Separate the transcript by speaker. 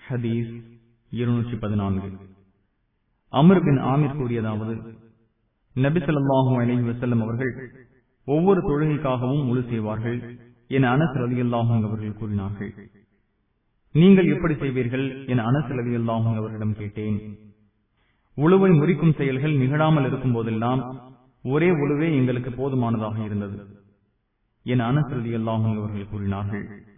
Speaker 1: ஹதீஸ் 214. அம்ர் பின் ஆமிர் கூறியதாவது, நபி ஸல்லல்லாஹு அலைஹி வஸல்லம் அவர்கள் ஒவ்வொரு தொழுகைக்காகவும் உழு செய்வார்கள் என அனஸ் ரலியல்லாஹு அன்ஹு அவர்கள் கூறினார்கள். நீங்கள் எப்படி செய்வீர்கள் என அனஸ் ரலியல்லாஹு அன்ஹு அவர்களிடம் கேட்டேன். உழுவை முறிக்கும் செயல்கள் நிகழாமல் இருக்கும் போதெல்லாம் ஒரே உழுவே எங்களுக்கு போதுமானதாக இருந்தது என அனஸ் ரலியல்லாஹு அன்ஹு அவர்கள் கூறினார்கள்.